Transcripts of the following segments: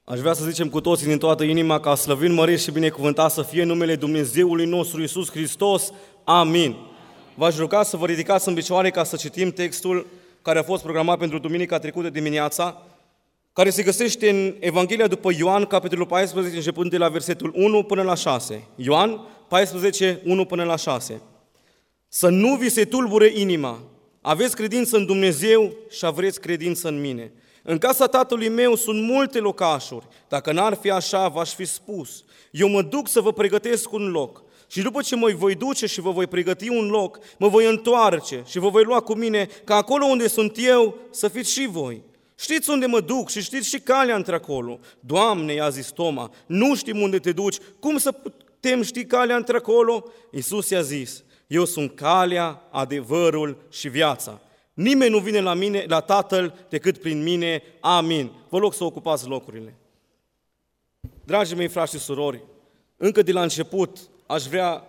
Aș vrea să zicem cu toții din toată inima ca slăvit, mărit și binecuvântat să fie numele Dumnezeului nostru Iisus Hristos. Amin. V-aș ruga să vă ridicați în picioare ca să citim textul care a fost programat pentru duminica trecută dimineața, care se găsește în Evanghelia după Ioan, capitolul 14, începând de la versetul 1 până la 6. Ioan 14, 1 până la 6. Să nu vi se tulbure inima. Aveți credință în Dumnezeu și aveți credință în mine. În casa Tatălui meu sunt multe locașuri. Dacă n-ar fi așa, v-aș fi spus. Eu mă duc să vă pregătesc un loc. Și după ce mă voi duce și vă voi pregăti un loc, mă voi întoarce și vă voi lua cu mine, ca acolo unde sunt eu să fiți și voi. Știți unde mă duc și știți și calea într-acolo. Doamne, i-a zis Toma, nu știm unde te duci, cum să putem ști calea într-acolo? Iisus i-a zis, eu sunt calea, adevărul și viața. Nimeni nu vine la mine, la Tatăl, decât prin mine. Amin. Vă rog să ocupați locurile. Dragii mei frați și surori, încă de la început aș vrea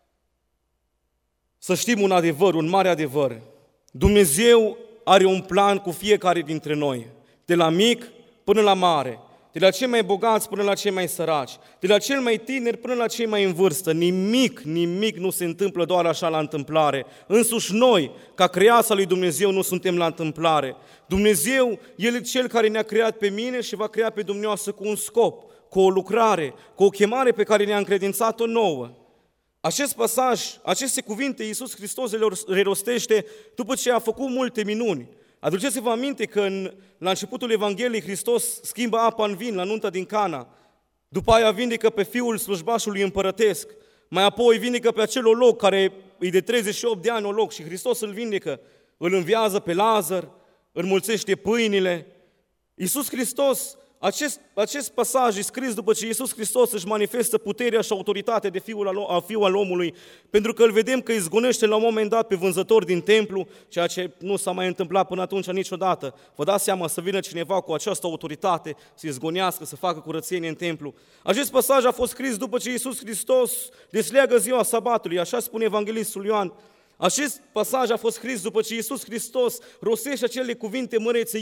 să știm un adevăr, un mare adevăr. Dumnezeu are un plan cu fiecare dintre noi, de la mic până la mare, de la cei mai bogați până la cei mai săraci, de la cel mai tineri până la cei mai în vârstă. Nimic nu se întâmplă doar așa la întâmplare. Însuși noi, ca creația lui Dumnezeu, nu suntem la întâmplare. Dumnezeu, El e Cel care ne-a creat pe mine și va crea pe dumneavoastră cu un scop, cu o lucrare, cu o chemare pe care ne-a încredințat-o nouă. Acest pasaj, aceste cuvinte, Iisus Hristos le rostește după ce a făcut multe minuni. Aduceți-vă aminte că la începutul Evangheliei Hristos schimbă apa în vin la nunta din Cana. După aia vindecă pe fiul slujbașului împărătesc. Mai apoi vindecă pe acel loc care e de 38 de ani loc și Hristos îl vindecă. Îl înviază pe Lazar, înmulțește pâinile. Iisus Hristos, acest pasaj e scris după ce Iisus Hristos își manifestă puterea și autoritatea de fiul al omului, pentru că îl vedem că izgonește la un moment dat pe vânzător din templu, ceea ce nu s-a mai întâmplat până atunci niciodată. Vă dați seama să vină cineva cu această autoritate, să izgonească, să facă curățenie în templu. Acest pasaj a fost scris după ce Iisus Hristos desleagă ziua sabatului, așa spune evanghelistul Ioan. Acest pasaj a fost scris după ce Iisus Hristos rostește acele cuvinte mărețe,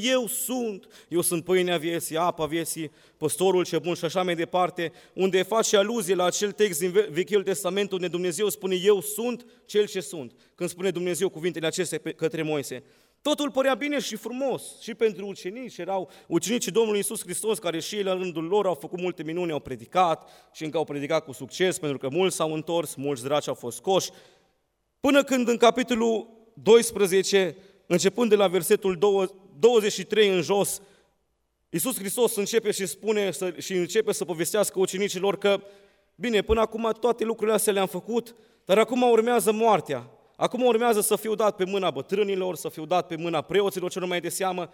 eu sunt pâinea vieții, apa vieții, păstorul cel bun și așa mai departe, unde face aluzie la acel text din Vechiul Testament unde Dumnezeu spune, eu sunt cel ce sunt, când spune Dumnezeu cuvintele acestea către Moise. Totul părea bine și frumos și pentru ucenici, erau ucenicii Domnului Iisus Hristos, care și ei la rândul lor au făcut multe minuni, au predicat și încă au predicat cu succes, pentru că mulți s-au întors, mulți draci au fost scoși. Până când în capitolul 12, începând de la versetul 23 în jos, Iisus Hristos începe și începe să povestească ucenicilor că, bine, până acum toate lucrurile astea le-am făcut, dar acum urmează moartea. Acum urmează să fiu dat pe mâna bătrânilor, să fiu dat pe mâna preoților, cel mai de seamă.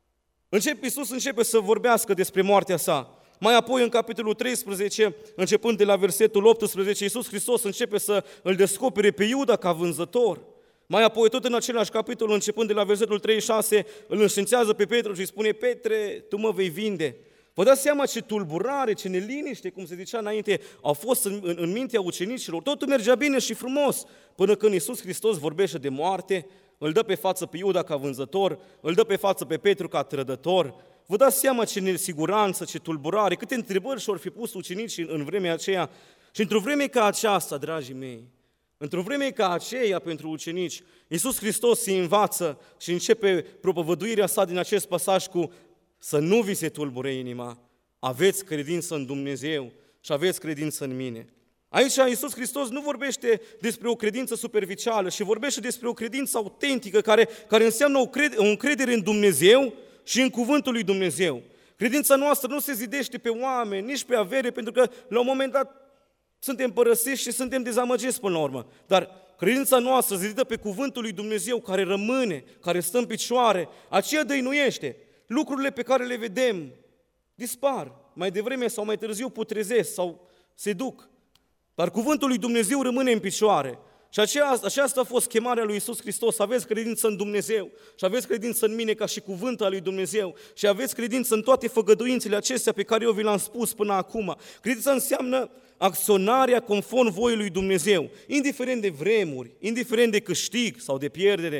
Iisus începe să vorbească despre moartea sa. Mai apoi, în capitolul 13, începând de la versetul 18, Iisus Hristos începe să îl descopere pe Iuda ca vânzător. Mai apoi, tot în același capitol, începând de la versetul 36, îl înștiințează pe Petru și îi spune, Petre, tu mă vei vinde. Vă dați seama ce tulburare, ce neliniște, cum se zicea înainte, au fost în mintea ucenicilor. Totul mergea bine și frumos, până când Iisus Hristos vorbește de moarte, îl dă pe față pe Iuda ca vânzător, îl dă pe față pe Petru ca trădător. Vă dați seama ce nesiguranță, ce tulburare, câte întrebări și-or fi pus ucenicii în vremea aceea. Și într-o vreme ca aceasta, dragii mei, într-o vreme ca aceea pentru ucenici, Iisus Hristos se învață și începe propovăduirea sa din acest pasaj cu să nu vi se tulbure inima, aveți credință în Dumnezeu și aveți credință în mine. Aici Iisus Hristos nu vorbește despre o credință superficială, ci vorbește despre o credință autentică care înseamnă o încredere în Dumnezeu și în cuvântul lui Dumnezeu. Credința noastră nu se zidește pe oameni, nici pe avere, pentru că la un moment dat suntem părăsiți și suntem dezamăgiți până la urmă. Dar credința noastră zidită pe cuvântul lui Dumnezeu, care rămâne, care stă în picioare, aceea dăinuiește. Lucrurile pe care le vedem dispar, mai devreme sau mai târziu putrezesc sau se duc. Dar cuvântul lui Dumnezeu rămâne în picioare. Și aceasta a fost chemarea lui Iisus Hristos, aveți credință în Dumnezeu și aveți credință în mine ca și cuvântul lui Dumnezeu și aveți credință în toate făgăduințele acestea pe care eu vi le-am spus până acum. Credința înseamnă acționarea conform voii lui Dumnezeu, indiferent de vremuri, indiferent de câștig sau de pierdere,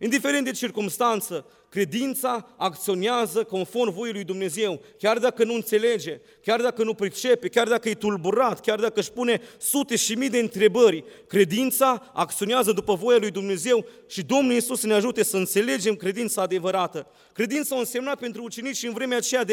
Indiferent de circumstanță, credința acționează conform voii lui Dumnezeu, chiar dacă nu înțelege, chiar dacă nu pricepe, chiar dacă e tulburat, chiar dacă își pune sute și mii de întrebări. Credința acționează după voia lui Dumnezeu și Domnul Iisus să ne ajute să înțelegem credința adevărată. Credința a însemnat pentru ucenici în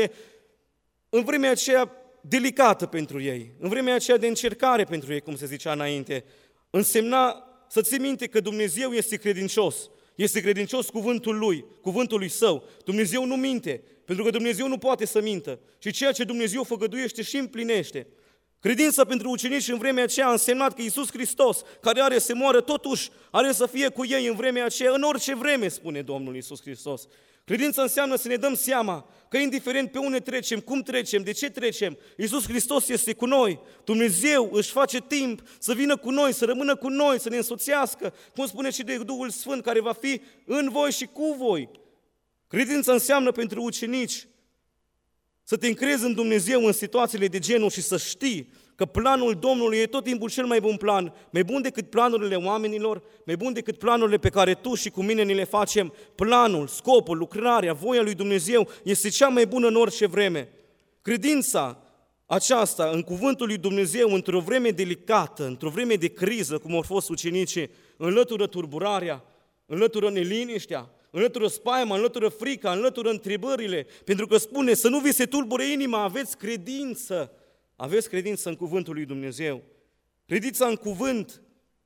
vremea aceea delicată pentru ei, în vremea aceea de încercare pentru ei, cum se zicea înainte, însemna să ții minte că Dumnezeu este credincios. Este credincios cuvântului Său. Dumnezeu nu minte, pentru că Dumnezeu nu poate să mintă. Și ceea ce Dumnezeu făgăduiește și împlinește. Credința pentru ucenici în vremea aceea a însemnat că Iisus Hristos, care are să moară, totuși are să fie cu ei în vremea aceea, în orice vreme, spune Domnul Iisus Hristos. Credința înseamnă să ne dăm seama că indiferent pe unde trecem, cum trecem, de ce trecem, Iisus Hristos este cu noi. Dumnezeu își face timp să vină cu noi, să rămână cu noi, să ne însoțească, cum spune și de Duhul Sfânt, care va fi în voi și cu voi. Credința înseamnă pentru ucenici să te încrezi în Dumnezeu în situațiile de genul și să știi că planul Domnului e tot timpul cel mai bun plan, mai bun decât planurile oamenilor, mai bun decât planurile pe care tu și cu mine ni le facem. Planul, scopul, lucrarea, voia lui Dumnezeu este cea mai bună în orice vreme. Credința aceasta în cuvântul lui Dumnezeu, într-o vreme delicată, într-o vreme de criză, cum au fost ucenicii, înlătură turburarea, înlătură neliniștea, înlătură spaima, înlătură frica, înlătură întrebările, pentru că spune să nu vi se tulbure inima, aveți credință. Aveți credință în cuvântul lui Dumnezeu. Credința în cuvânt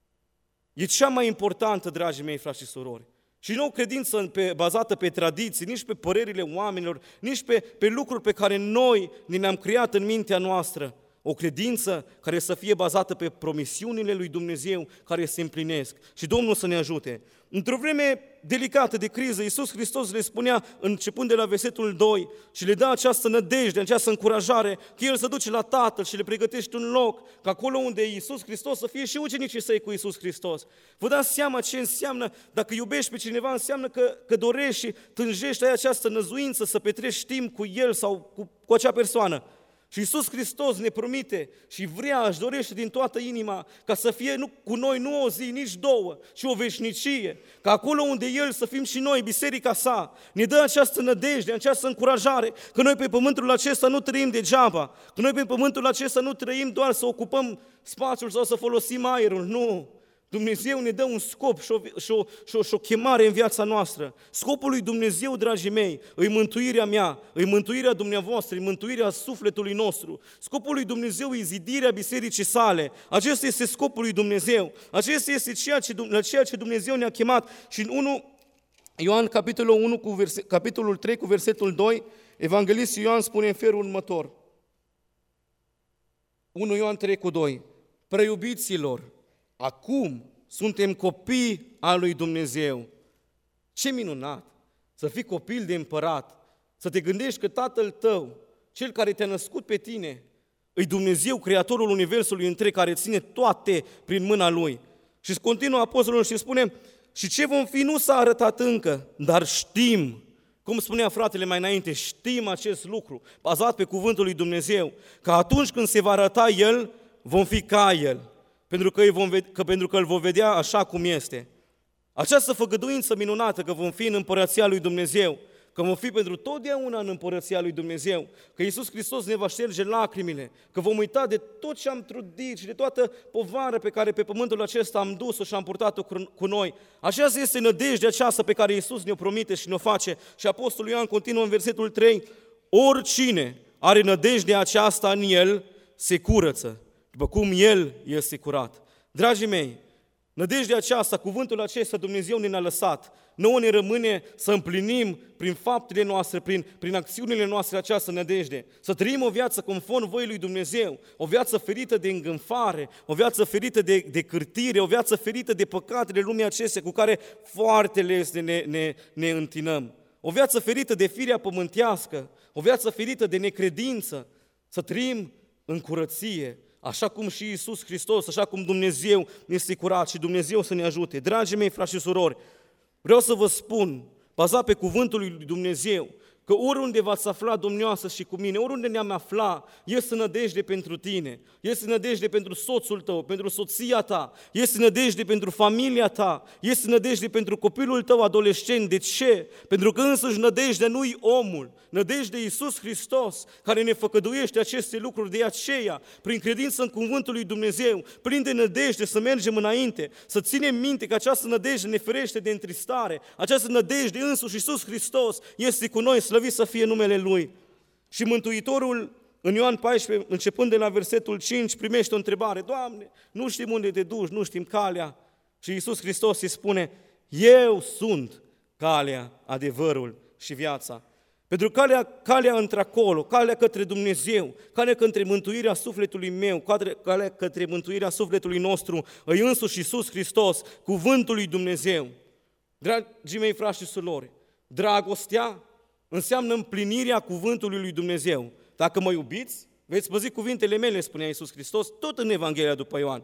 e cea mai importantă, dragii mei, frați și surori. Și nu o credință bazată pe tradiții, nici pe părerile oamenilor, nici pe lucruri pe care noi ne-am creat în mintea noastră. O credință care să fie bazată pe promisiunile lui Dumnezeu care se împlinesc. Și Domnul să ne ajute. Într-o vreme delicată de criză, Iisus Hristos le spunea, începând de la versetul 2, și le dă această nădejde, această încurajare, că El se duce la Tatăl și le pregătește un loc, că acolo unde e Iisus Hristos să fie și ucenicii săi cu Iisus Hristos. Vă dați seama ce înseamnă, dacă iubești pe cineva, înseamnă că dorești și tânjești, ai această năzuință să petreci timp cu El sau cu acea persoană. Și Iisus Hristos ne promite și își dorește din toată inima ca să fie cu noi nu o zi, nici două, ci o veșnicie. Ca acolo unde El să fim și noi, biserica sa, ne dă această nădejde, această încurajare că noi pe pământul acesta nu trăim degeaba, că noi pe pământul acesta nu trăim doar să ocupăm spațiul sau să folosim aerul, nu. Dumnezeu ne dă un scop și o chemare în viața noastră. Scopul lui Dumnezeu, dragii mei, îi mântuirea mea, îi mântuirea dumneavoastră, îi mântuirea sufletului nostru. Scopul lui Dumnezeu îi zidirea bisericii sale. Acesta este scopul lui Dumnezeu. Acesta este ceea ce Dumnezeu ne-a chemat. Și în Ioan, capitolul 3, cu versetul 2, Evanghelistul Ioan spune în felul următor. 1 Ioan 3 cu 2. Preiubiților, acum suntem copii al lui Dumnezeu. Ce minunat! Să fii copil de împărat, să te gândești că Tatăl tău, Cel care te-a născut pe tine, îi Dumnezeu, Creatorul Universului întreg, care ține toate prin mâna Lui. Și continuă apostolul și spune, și ce vom fi nu s-a arătat încă, dar știm, cum spunea fratele mai înainte, știm acest lucru, bazat pe cuvântul lui Dumnezeu, că atunci când se va arăta El, vom fi ca El. Pentru că îl vom vedea așa cum este. Această făgăduință minunată că vom fi în împărăția lui Dumnezeu, că vom fi pentru totdeauna în împărăția lui Dumnezeu, că Iisus Hristos ne va șterge lacrimile, că vom uita de tot ce am trudit și de toată povara pe care pe pământul acesta am dus-o și am purtat-o cu noi. Aceasta este nădejdea aceasta pe care Iisus ne-o promite și ne-o face. Și Apostolul Ioan continuă în versetul 3, oricine are nădejdea aceasta în El se curăță, după cum El este curat. Dragii mei, nădejdea aceasta, cuvântul acesta Dumnezeu ne-a lăsat. Nouă ne rămâne să împlinim prin faptele noastre, prin acțiunile noastre această nădejde. Să trăim o viață conform voii lui Dumnezeu, o viață ferită de îngânfare, o viață ferită de cârtire, o viață ferită de păcatele lumii acestea cu care foarte lesne ne întinăm. O viață ferită de firea pământească, o viață ferită de necredință, să trăim în curăție, așa cum și Iisus Hristos, așa cum Dumnezeu este curat și Dumnezeu să ne ajute. Dragii mei, frați și surori, vreau să vă spun, bazat pe cuvântul lui Dumnezeu, că oriunde v-ați afla dumneavoastră și cu mine, oriunde ne-am afla, este nădejde pentru tine, este nădejde pentru soțul tău, pentru soția ta, este nădejde pentru familia ta, este nădejde pentru copilul tău adolescent. De ce? Pentru că însuși nădejdea nu-i omul, nădejdea Iisus Hristos, care ne făcăduiește aceste lucruri. De aceea, prin credință în cuvântul lui Dumnezeu, plin de nădejde, să mergem înainte, să ținem minte că această nădejde ne ferește de întristare, această nădejde însuși Iisus Hristos este cu noi, slăvit să fie numele Lui. Și Mântuitorul, în Ioan 14, începând de la versetul 5, primește o întrebare: Doamne, nu știm unde te duci, nu știm calea. Și Iisus Hristos îi spune: Eu sunt calea, adevărul și viața. Pentru calea într-acolo, calea către Dumnezeu, calea către mântuirea sufletului meu, calea către mântuirea sufletului nostru, îi însuși Iisus Hristos, cuvântul lui Dumnezeu. Dragii mei frați și surori, dragostea înseamnă împlinirea cuvântului lui Dumnezeu. Dacă mă iubiți, veți păzi cuvintele mele, spunea Iisus Hristos, tot în Evanghelia după Ioan.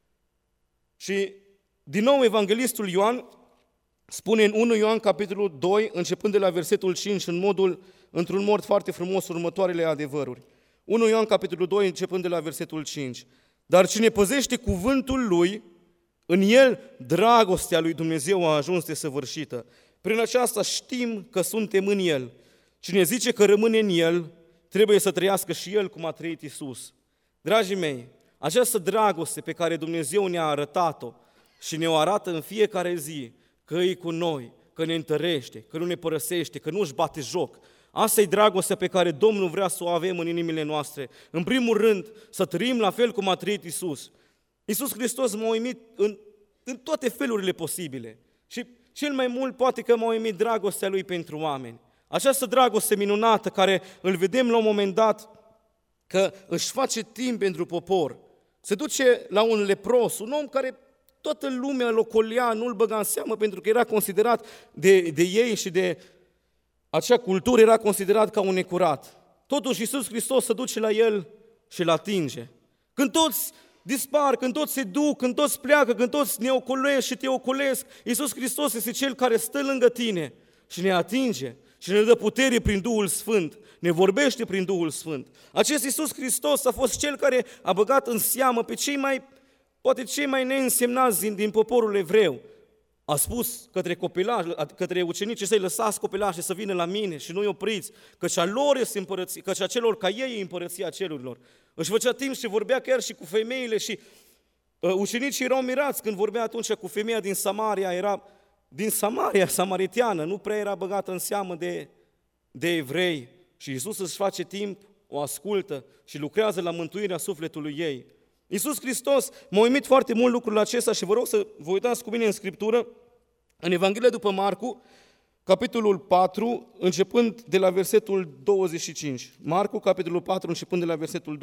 Și din nou evanghelistul Ioan spune în 1 Ioan capitolul 2, începând de la versetul 5, într-un mod foarte frumos următoarele adevăruri. 1 Ioan capitolul 2, începând de la versetul 5. Dar cine păzește cuvântul lui, în el dragostea lui Dumnezeu a ajuns desăvârșită. Prin aceasta știm că suntem în el. Cine zice că rămâne în el, trebuie să trăiască și el cum a trăit Iisus. Dragii mei, această dragoste pe care Dumnezeu ne-a arătat-o și ne-o arată în fiecare zi, că e cu noi, că ne întărește, că nu ne părăsește, că nu își bate joc. Asta e dragostea pe care Domnul vrea să o avem în inimile noastre. În primul rând, să trăim la fel cum a trăit Iisus. Iisus Hristos m-a uimit în toate felurile posibile. Și cel mai mult poate că m-a uimit dragostea Lui pentru oameni. Această dragoste minunată care îl vedem la un moment dat că își face timp pentru popor. Se duce la un lepros, un om care toată lumea îl ocolea, nu îl băga în seamă pentru că era considerat de ei și de acea cultură era considerat ca un necurat. Totuși Iisus Hristos se duce la el și îl atinge. Când toți dispar, când toți se duc, când toți pleacă, când toți ne ocolesc și te ocolesc, Iisus Hristos este Cel care stă lângă tine și ne atinge și ne dă putere prin Duhul Sfânt, ne vorbește prin Duhul Sfânt. Acest Iisus Hristos a fost Cel care a băgat în seamă pe poate cei mai neînsemnați din poporul evreu. A spus către ucenici să-i lăsați copilașii să vină la mine și nu-i opriți, căci a lor este împărăția, căci a celor ca ei e împărăția cerurilor. Își făcea timp și vorbea chiar și cu femeile și ucenicii erau mirați când vorbea atunci cu femeia din Samaria, era din Samaria, samariteană, nu prea era băgată în seamă de evrei. Și Iisus își face timp, o ascultă și lucrează la mântuirea sufletului ei. Iisus Hristos, m-a uimit foarte mult lucrul acesta și vă rog să vă uitați cu mine în Scriptură, în Evanghelia după Marcu, capitolul 4, începând de la versetul 25. Marcu, capitolul 4, începând de la versetul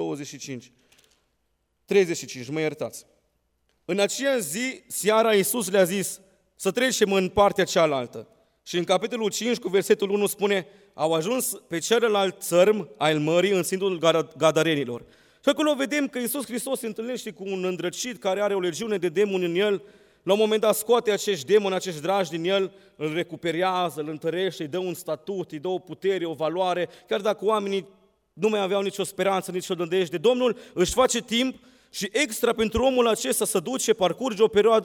35, mă iertați. În aceea zi, seara, Iisus le-a zis să trecem în partea cealaltă. Și în capitolul 5, cu versetul 1 spune: au ajuns pe celălalt țărm al mării, în țintul Gadarenilor. Și acolo vedem că Iisus Hristos se întâlnește cu un îndrăcit care are o legiune de demoni în el. La un moment dat scoate acești demoni, acești dragi din el, îl recuperează, îl întărește, îi dă un statut, îi dă o putere, o valoare, chiar dacă oamenii nu mai aveau nicio speranță, nicio nădejde. Domnul își face timp și extra pentru omul acesta să duce, parcurge o perioadă,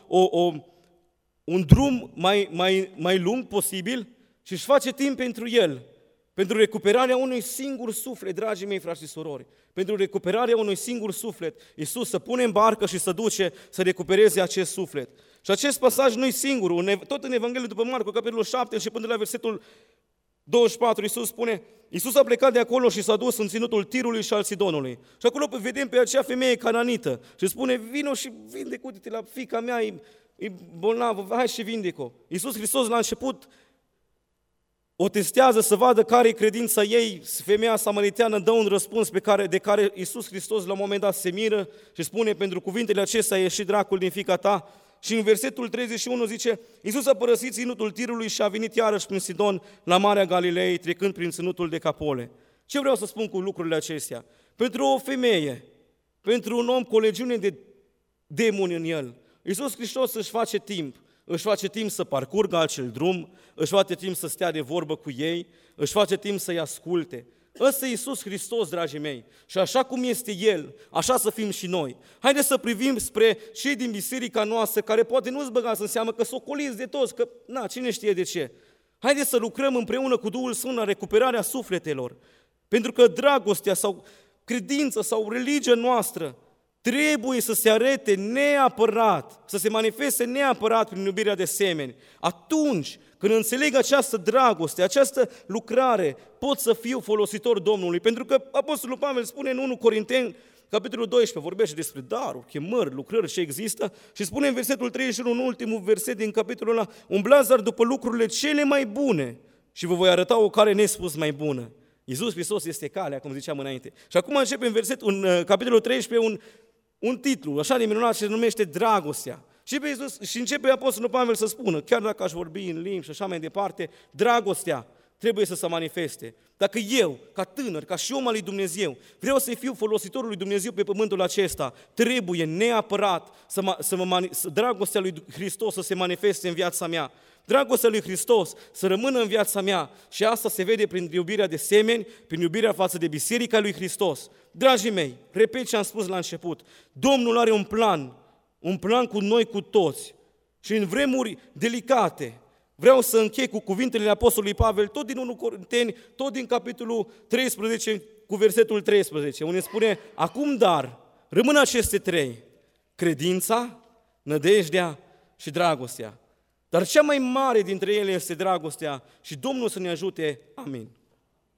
un drum mai lung posibil și își face timp pentru el, pentru recuperarea unui singur suflet, dragii mei frați și surori, pentru recuperarea unui singur suflet. Iisus se pune în barcă și se duce să recupereze acest suflet. Și acest pasaj nu-i singur, tot în Evanghelia după Marcu, capitolul 7, începând de la versetul 24, Iisus spune: Iisus a plecat de acolo și s-a dus în ținutul Tirului și al Sidonului. Și acolo vedem pe acea femeie cananită și spune: vino și vindecă-te la fiica mea, e bolnavă, hai și vindecă-o. Iisus Hristos la început o testează să vadă care e credința ei. Femeia samariteană dă un răspuns de care Iisus Hristos la un moment dat se miră și spune: pentru cuvintele acestea a ieșit dracul din fiica ta. Și în versetul 31 zice: Iisus a părăsit ținutul Tirului și a venit iarăși prin Sidon la Marea Galilei, trecând prin ținutul Decapole. Ce vreau să spun cu lucrurile acestea? Pentru o femeie, pentru un om cu o legiune de demoni în el, Iisus Hristos își face timp își face timp să parcurgă acel drum, își face timp să stea de vorbă cu ei, își face timp să-i asculte. Ăsta e Iisus Hristos, dragii mei, și așa cum este El, așa să fim și noi. Haideți să privim spre cei din biserica noastră, care poate nu-ți băgați în seamă, că s-o coliți de toți, că cine știe de ce. Haideți să lucrăm împreună cu Duhul Sfânt la recuperarea sufletelor, pentru că dragostea sau credința sau religia noastră trebuie să se arete neapărat, să se manifeste neapărat prin iubirea de semeni. Atunci când înțeleg această dragoste, această lucrare, pot să fiu folositor Domnului. Pentru că Apostolul Pavel spune în 1 Corinteni, capitolul 12, vorbește despre daruri, chemări, lucrări ce există și spune în versetul 31, în ultimul verset din capitolul ăla, umblați dar după lucrurile cele mai bune și vă voi arăta o cale nespus mai bună. Iisus Hristos este calea, cum ziceam înainte. Și acum începe în capitolul 13 un titlu, așa de minunat, se numește Dragostea. Și începe Apostolul Pavel să spună, chiar dacă aș vorbi în limbi și așa mai departe, dragostea trebuie să se manifeste. Dacă eu, ca tânăr, ca și om al lui Dumnezeu, vreau să fiu folositorul lui Dumnezeu pe pământul acesta, trebuie neapărat dragostea lui Hristos să se manifeste în viața mea. Dragostea lui Hristos să rămână în viața mea și asta se vede prin iubirea de semeni, prin iubirea față de biserica lui Hristos. Dragii mei, repet ce am spus la început, Domnul are un plan cu noi cu toți și în vremuri delicate. Vreau să închei cu cuvintele Apostolului Pavel, tot din 1 Corinteni, tot din capitolul 13 cu versetul 13, unde spune, acum dar, rămân aceste trei, credința, nădejdea și dragostea. Dar cea mai mare dintre ele este dragostea și Domnul să ne ajute. Amin.